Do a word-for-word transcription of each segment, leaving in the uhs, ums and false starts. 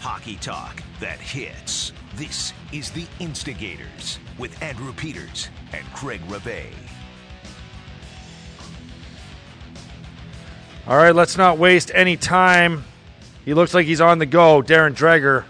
Hockey talk that hits. This is The Instigators with Andrew Peters and Craig Rivet. All right, let's not waste any time. He looks like he's on the go. Darren Dreger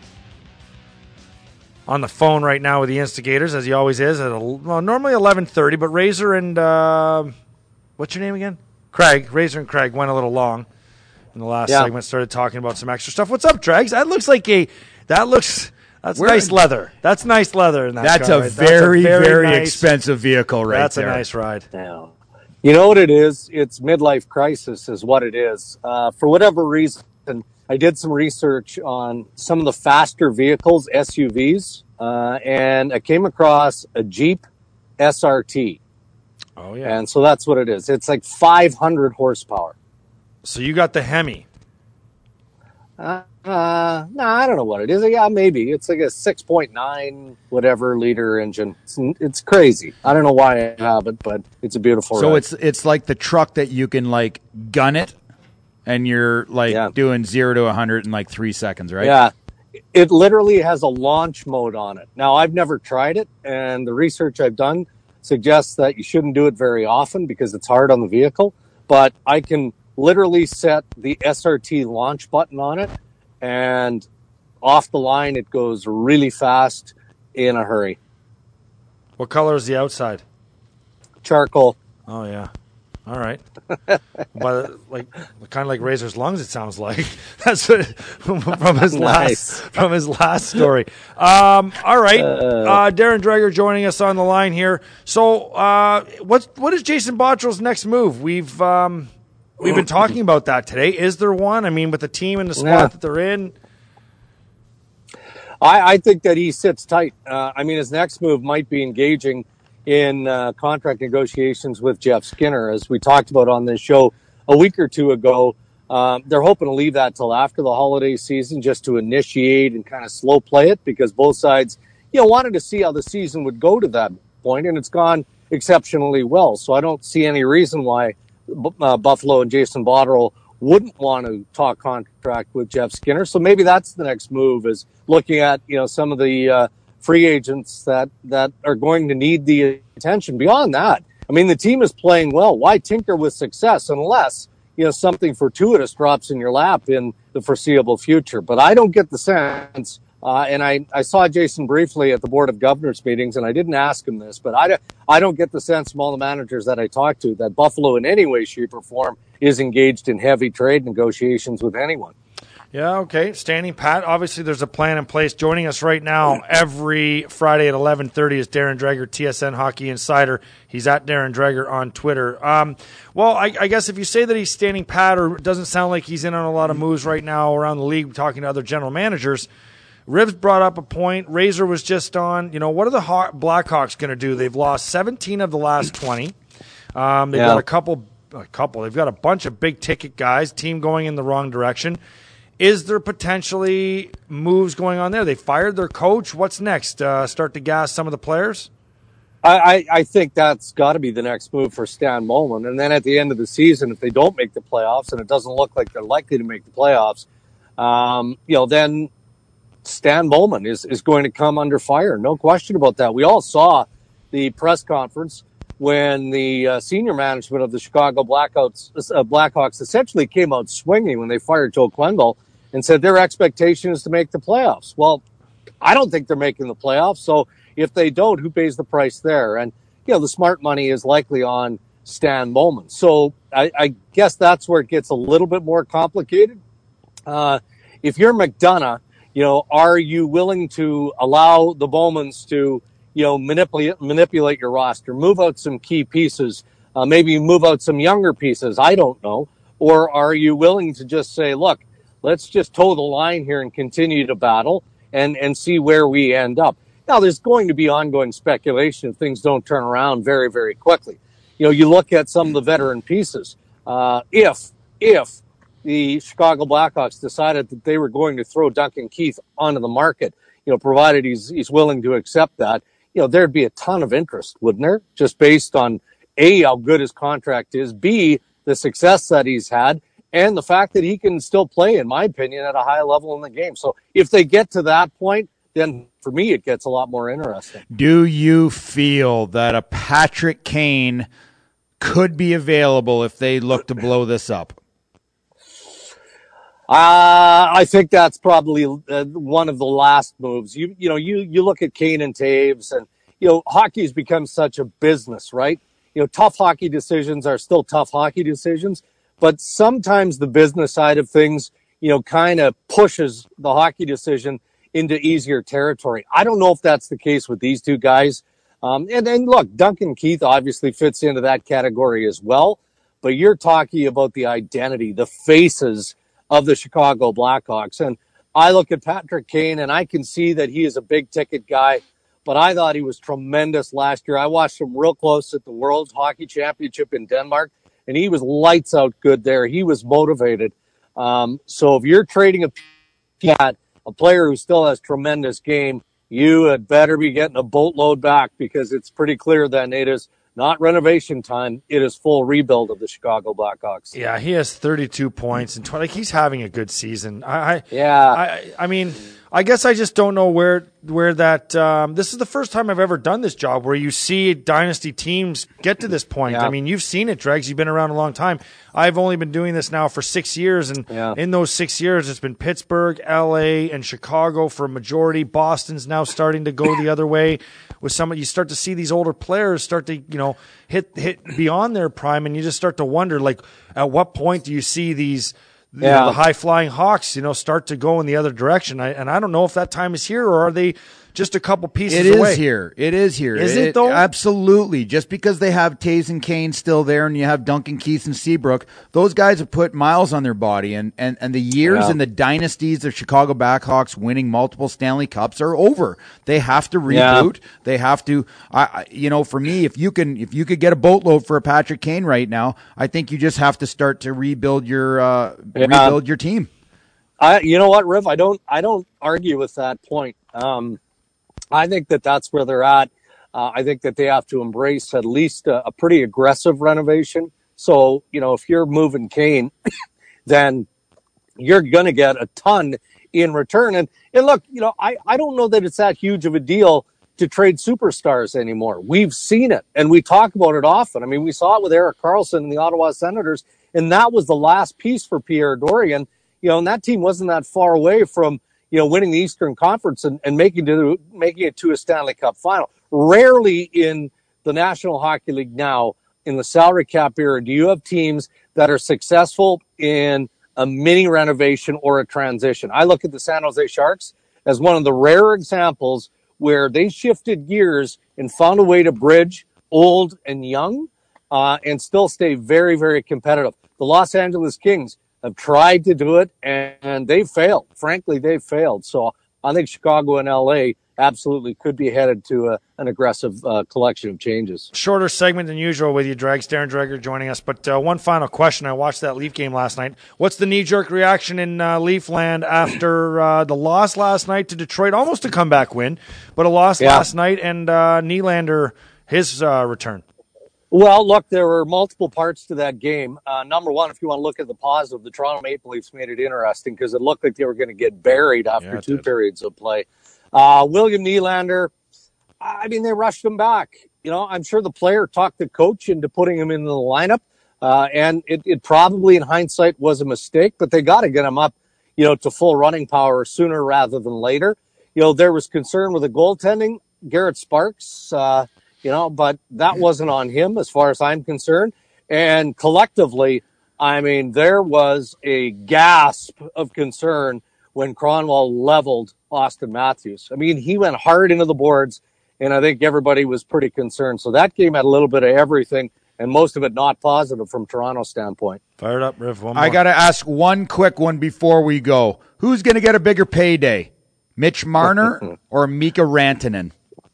on the phone right now with The Instigators, as he always is. At a, well, normally eleven thirty, but Razor and uh, what's your name again? Craig. Razor and Craig went a little long in the last yeah. segment. Started talking about some extra stuff. What's up, Dregs? That looks like a. That looks. That's We're nice in, leather. That's nice leather in that that's car. A right? very, that's a very, very nice, expensive vehicle right that's there. That's a nice ride. Yeah. You know what it is? It's midlife crisis is what it is. Uh, for whatever reason, I did some research on some of the faster vehicles, S U Vs, uh, and I came across a Jeep S R T. Oh, yeah. And so that's what it is. It's like five hundred horsepower. So you got the Hemi. Uh, uh, no, I don't know what it is. Yeah, maybe. It's like a six point nine whatever liter engine. It's, it's crazy. I don't know why I have it, but it's a beautiful So ride. it's it's like the truck that you can like gun it and you're like yeah. doing zero to a hundred in like three seconds, right? Yeah. It literally has a launch mode on it. Now, I've never tried it, and the research I've done suggests that you shouldn't do it very often because it's hard on the vehicle, but I can literally set the S R T launch button on it, and off the line, it goes really fast in a hurry. What color is the outside? Charcoal. Oh, yeah. All right. But like kind of like Razor's lungs, it sounds like. That's what, from his nice. last from his last story. Um, all right. Uh, Darren Dreger joining us on the line here. So uh, what's what is Jason Bottrell's next move? We've um, We've been talking about that today. Is there one? I mean, with the team and the spot yeah. that they're in. I, I think that he sits tight. Uh, I mean, his next move might be engaging in uh, contract negotiations with Jeff Skinner, as we talked about on this show a week or two ago. Um, they're hoping to leave that till after the holiday season just to initiate and kind of slow play it, because both sides, you know, wanted to see how the season would go to that point, and it's gone exceptionally well. So I don't see any reason why Uh, Buffalo and Jason Botterill wouldn't want to talk contract with Jeff Skinner. So maybe that's the next move, is looking at, you know, some of the uh, free agents that, that are going to need the attention. Beyond that, I mean, the team is playing well. Why tinker with success unless, you know, something fortuitous drops in your lap in the foreseeable future? But I don't get the sense, uh, and I, I saw Jason briefly at the Board of Governors meetings, and I didn't ask him this, but I don't, I don't get the sense from all the managers that I talked to that Buffalo in any way, shape, or form is engaged in heavy trade negotiations with anyone. Yeah, okay. Standing pat. Obviously, there's a plan in place. Joining us right now every Friday at eleven thirty is Darren Dreger, T S N Hockey Insider. He's at Darren Dreger on Twitter. Um, well, I, I guess if you say that he's standing pat, or it doesn't sound like he's in on a lot of moves right now around the league, talking to other general managers, Ribs brought up a point. Razor was just on. You know, what are the Haw- Blackhawks going to do? They've lost seventeen of the last twenty. Um, they've yeah. got a couple, a couple. They've got a bunch of big ticket guys. Team going in the wrong direction. Is there potentially moves going on there? They fired their coach. What's next? Uh, start to gas some of the players? I, I, I think that's got to be the next move for Stan Bowman. And then at the end of the season, if they don't make the playoffs, and it doesn't look like they're likely to make the playoffs, um, you know, then Stan Bowman is, is going to come under fire. No question about that. We all saw the press conference when the uh, senior management of the Chicago Blackouts, uh, Blackhawks essentially came out swinging when they fired Joe Quenneville and said their expectation is to make the playoffs. Well, I don't think they're making the playoffs. So if they don't, who pays the price there? And, you know, the smart money is likely on Stan Bowman. So I, I guess that's where it gets a little bit more complicated. Uh, if you're McDonough, you know, are you willing to allow the Bowmans to, you know, manipulate manipulate your roster, move out some key pieces, uh, maybe move out some younger pieces? I don't know. Or are you willing to just say, look, let's just toe the line here and continue to battle and, and see where we end up? Now, there's going to be ongoing speculation if things don't turn around very, very quickly. You know, you look at some of the veteran pieces. Uh, if, if the Chicago Blackhawks decided that they were going to throw Duncan Keith onto the market, you know, provided he's, he's willing to accept that, you know, there'd be a ton of interest, wouldn't there? Just based on A, how good his contract is, B, the success that he's had, and the fact that he can still play, in my opinion, at a high level in the game. So if they get to that point, then for me it gets a lot more interesting. Do you feel that a Patrick Kane could be available if they look to blow this up? Uh, I think that's probably uh, one of the last moves. You you know, you, you look at Kane and Taves, and, you know, hockey's become such a business, right? You know, tough hockey decisions are still tough hockey decisions, but sometimes the business side of things, you know, kind of pushes the hockey decision into easier territory. I don't know if that's the case with these two guys. Um, and, and look, Duncan Keith obviously fits into that category as well, but you're talking about the identity, the faces of the Chicago Blackhawks. And I look at Patrick Kane, and I can see that he is a big ticket guy, but I thought he was tremendous last year. I watched him real close at the World Hockey Championship in Denmark, and he was lights out good there. He was motivated. Um, so if you're trading a, a player who still has tremendous game, you had better be getting a boatload back, because it's pretty clear then it is not renovation time. It is full rebuild of the Chicago Blackhawks. Yeah, he has thirty-two points and twenty. Like, he's having a good season. I, I yeah. I, I mean, I guess I just don't know where where that. Um, this is the first time I've ever done this job where you see dynasty teams get to this point. Yeah. I mean, you've seen it, Dregs. You've been around a long time. I've only been doing this now for six years, and yeah. in those six years, it's been Pittsburgh, L A, and Chicago for a majority. Boston's now starting to go the other way. With some, you start to see these older players start to, you know, hit hit beyond their prime, and you just start to wonder, like, at what point do you see these? You yeah. know, the high-flying Hawks, you know, start to go in the other direction. I, and I don't know if that time is here, or are they just a couple pieces it away? It is here. It is here. Is it, it, though? Absolutely. Just because they have Taves and Kane still there, and you have Duncan Keith and Seabrook, those guys have put miles on their body. And, and, and the years yeah. and the dynasties of Chicago Blackhawks winning multiple Stanley Cups are over. They have to reboot. Yeah. They have to, I, you know, for me, if you can, if you could get a boatload for a Patrick Kane right now, I think you just have to start to rebuild your, uh, yeah. rebuild your team. I, you know what, Riv? I don't, I don't argue with that point. Um, I think that that's where they're at. Uh, I think that they have to embrace at least a, a pretty aggressive renovation. So, you know, if you're moving Kane, then you're going to get a ton in return. And, and look, you know, I, I don't know that it's that huge of a deal to trade superstars anymore. We've seen it, and we talk about it often. I mean, we saw it with Erik Karlsson and the Ottawa Senators, and that was the last piece for Pierre Dorian. You know, and that team wasn't that far away from, you know, winning the Eastern Conference and, and making to making it to a Stanley Cup final. Rarely in the National Hockey League now, in the salary cap era, do you have teams that are successful in a mini renovation or a transition. I look at the San Jose Sharks as one of the rare examples where they shifted gears and found a way to bridge old and young uh, and still stay very, very competitive. The Los Angeles Kings have tried to do it, and, and they've failed. Frankly, they've failed. So I think Chicago and L A absolutely could be headed to a, an aggressive uh, collection of changes. Shorter segment than usual with you, Dregs. Darren Dreger joining us. But uh, one final question. I watched that Leaf game last night. What's the knee-jerk reaction in uh, Leafland after uh, the loss last night to Detroit? Almost a comeback win, but a loss yeah. last night, and uh, Nylander, his uh, return. Well, look, there were multiple parts to that game. Uh, number one, if you want to look at the positive, the Toronto Maple Leafs made it interesting because it looked like they were going to get buried after yeah, two did. periods of play. Uh, William Nylander, I mean, they rushed him back. You know, I'm sure the player talked the coach into putting him in the lineup, uh, and it, it probably, in hindsight, was a mistake, but they got to get him up, you know, to full running power sooner rather than later. You know, there was concern with the goaltending, Garrett Sparks, uh, you know, but that wasn't on him as far as I'm concerned. And collectively, I mean, there was a gasp of concern when Cronwall leveled Austin Matthews. I mean, he went hard into the boards, and I think everybody was pretty concerned. So that game had a little bit of everything, and most of it not positive from Toronto's standpoint. Fired up, Riv. One more. I got to ask one quick one before we go. Who's going to get a bigger payday, Mitch Marner or Mika Rantanen?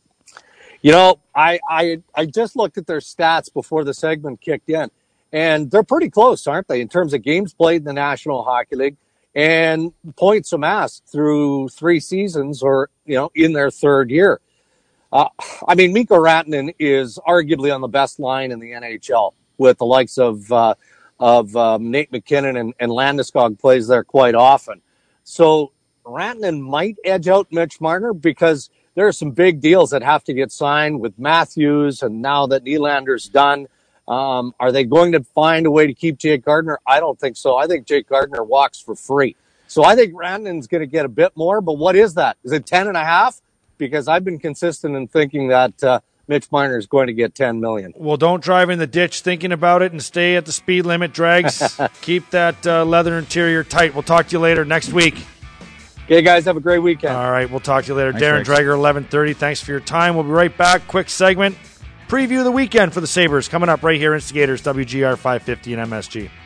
You know, I, I I just looked at their stats before the segment kicked in, and they're pretty close, aren't they, in terms of games played in the National Hockey League and points amassed through three seasons or, you know, in their third year. Uh, I mean, Mikko Rantanen is arguably on the best line in the N H L with the likes of uh, of um, Nate McKinnon, and, and Landeskog plays there quite often. So Rantanen might edge out Mitch Marner because there are some big deals that have to get signed with Matthews, and now that Nylander's done, um, are they going to find a way to keep Jake Gardiner? I don't think so. I think Jake Gardiner walks for free. So I think Rantanen's going to get a bit more, but what is that? Is it ten and a half? Because I've been consistent in thinking that uh, Mitch Marner is going to get ten million. Well, don't drive in the ditch thinking about it and stay at the speed limit, Drags. Keep that uh, leather interior tight. We'll talk to you later next week. Okay, guys, have a great weekend. All right, we'll talk to you later. Thanks, Darren Rex. Dreger, eleven thirty. Thanks for your time. We'll be right back. Quick segment. Preview of the weekend for the Sabres coming up right here. Instigators, W G R five fifty and M S G.